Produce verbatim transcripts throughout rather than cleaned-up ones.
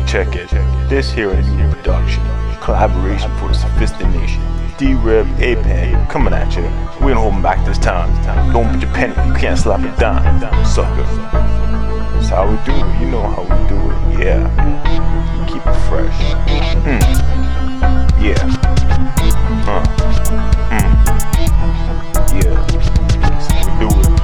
check it. This here is a new production. Collaboration for the sophisticated nation. D-Rev, A-Pen, coming at you. We ain't holding back this time. Don't put your pen if you can't slap it down, sucker. That's how we do it. You know how we do it. Yeah. Keep it fresh. Hmm. Yeah. Huh. Hmm. Yeah. That's how we do it.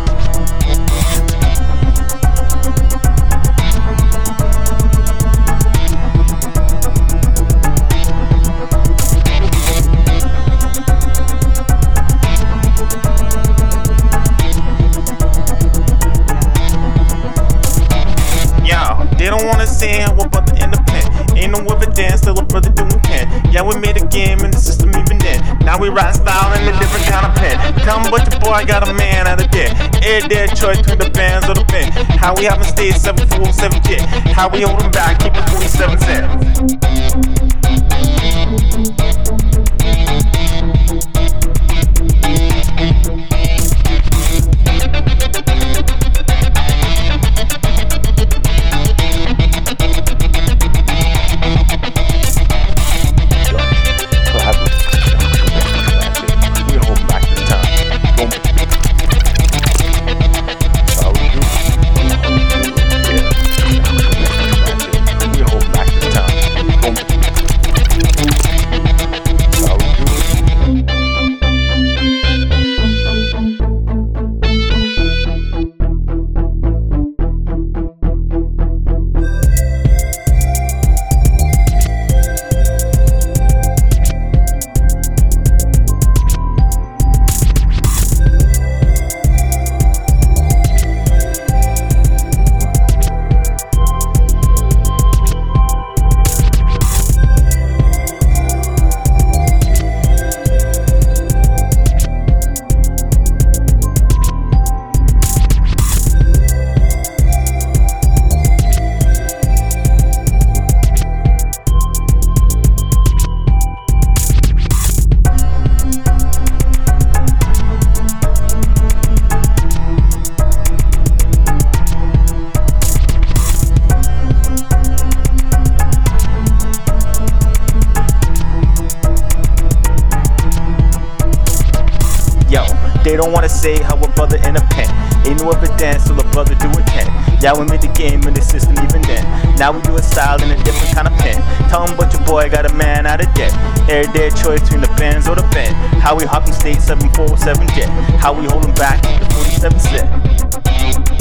They don't wanna say how we're brother independent. Ain't no evidence, still a brother doing can. Yeah, we made a game in the system even then. Now we ride style in a different kind of pen. Tell me what your boy got a man out of there. Air their choice between the bands or the pen. How we haven't stayed seven four seven jet. How we hold them back, keep it twenty-seven cents. They don't wanna say how a brother in a pen. Ain't no evidence, still a brother doing ten. Yeah, we made the game in the system even then. Now we do a style in a different kind of pen. Tell them but your boy got a man out of debt. Air their choice between the bands or the pen. How we hop in state seven four seven jet. How we hold them back, the forty-seven set.